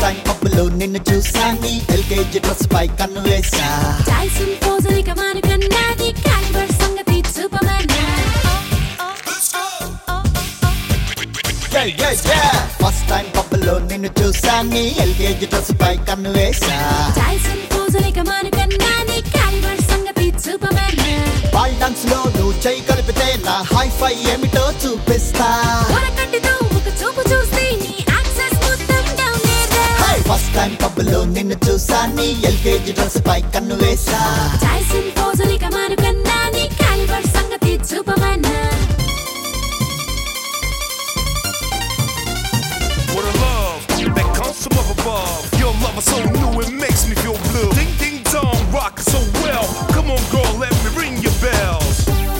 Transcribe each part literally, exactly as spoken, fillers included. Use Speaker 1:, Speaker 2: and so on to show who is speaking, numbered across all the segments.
Speaker 1: Time పబ్బులో నిన్ను చూసాని ఎల్కేజీ డ్రెస్ పై కన్ను వేసా
Speaker 2: టైసన్ పోజలిక మానుకన్నాది కాలిబర్ సంగతి సూపర్మన్
Speaker 1: ఫస్ట్ టైం పబ్బులో నిన్ను చూసాని ఎల్కేజీ డ్రెస్ పై కన్ను వేసా
Speaker 2: టైసన్ పోజలిక మానుకన్నాది కాలిబర్ సంగతి సూపర్మన్
Speaker 1: బాల్ డాన్స్ లో నువ్వు చెయ్యి కలిపితే నా హై ఫై ఏమిటో చూపిస్తా
Speaker 2: వరకట్టితో ఒక చూపు చూస్తే నీ యాక్సెస్ మొత్తం డౌన్ రే
Speaker 1: ఫస్ట్ టైం పబ్బులో నిన్ను చూసాని ఎల్కేజీ డ్రెస్ పై కన్ను వేసా
Speaker 2: టైసన్ పోజలిక మానుకన్నాది కాలిబర్ సంగతి Superman
Speaker 3: What a love that comes from up above. Your love is so new, it makes me feel blue. Ding ding dong, rock so well. Come on, girl, let me ring your bells.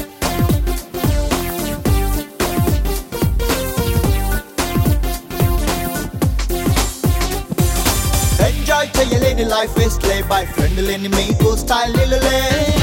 Speaker 1: Enjoy చేయలేని life waste లే boyfriend లేని మీకు style నిలులే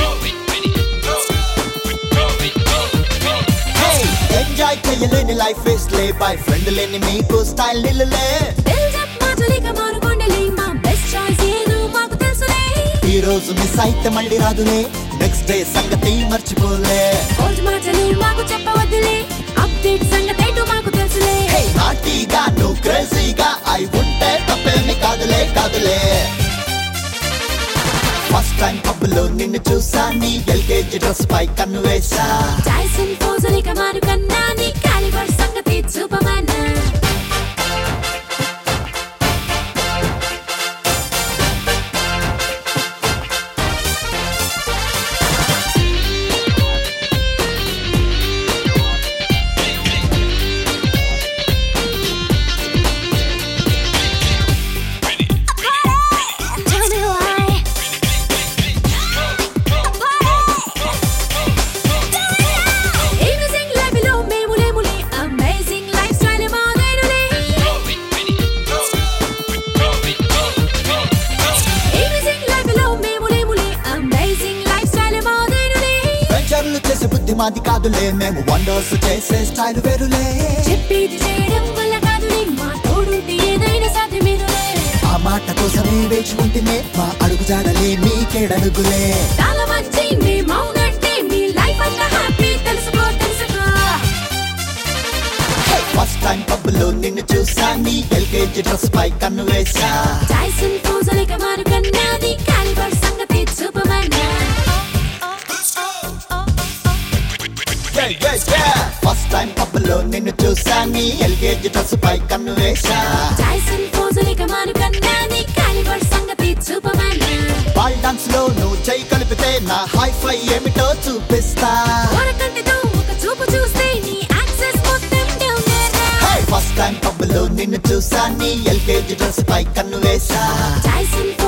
Speaker 1: enjoy చేయలేని life waste లే boyfriend లేని మీకు style నిలులే
Speaker 2: బిల్డ్ అప్ మాటలిక మానుకొండలే మా బెస్ట్ చాయిస్ ఏదో మాకు తెలుసులే
Speaker 1: ఈ రోజు మిస్ అయితే మళ్ళీ రాదులే నెక్స్ట్ డే సంగతి మర్చిపోలే
Speaker 2: ఓల్డ్ మాటలు మాకు చెప్పవద్దులే అప్డేట్ సంగతి ఏంటో మాకు తెలుసులే
Speaker 1: నాటీగా నువ్వు క్రేజీగా అయి ఉంటే తప్పేమి కాదులే కాదులే ఫస్ట్ టైం పబ్బులో నిన్ను చూసాని ఎల్కేజీ డ్రెస్ పై కన్ను వేసా
Speaker 2: టైసన్ పోజలిక మానుకన్నాది కాలిబర్ సంగతి సూపర్మన్
Speaker 1: చేసే బుద్ధి మాది కాదులే మేము వండర్స్ చేసే స్టైల్ వేరులే
Speaker 2: చెప్పేది చేయడం వల్ల కాదులే మా తోడుంటే ఏదైనా సాధ్యమేనులే
Speaker 1: ఆ మాట కోసమే వేచి ఉంటేనే మా అడుగు జాడలే మీకేడడుగులే
Speaker 2: చాలా మంచి మీ మౌనంటే మీ లైఫ్ అంతా హ్యాపీ తెలుసుకో తెలుసుకో
Speaker 1: ఫస్ట్ టైం పబ్బులో నిన్ను చూసాని ఎల్కేజీ డ్రెస్ పై కన్ను వేసా
Speaker 2: టైసన్ పోజలిక మానుకన్నాది కాలిబర్ సంగతి సూపర్మన్
Speaker 1: ఫస్ట్ టైం పబ్బులో నిన్ను చూసాని ఎల్కేజీ డ్రెస్ పై కన్ను వేసా
Speaker 2: టైసన్ పోజలిక మానుకన్నాది కాలిబర్ సంగతి సూపర్మన్
Speaker 1: బాల్ డాన్స్ లో నువ్వు చెయ్యి కలిపితే నా హై ఫై ఏమిటో చూపిస్తా
Speaker 2: వరకంటితో ఒక చూపు చూస్తే నీ యాక్సెస్ మొత్తం డౌన్ రే
Speaker 1: ఫస్ట్ టైం పబ్బులో నిన్ను చూసాని ఎల్కేజీ డ్రెస్ పై కన్ను వేసా
Speaker 2: టైసన్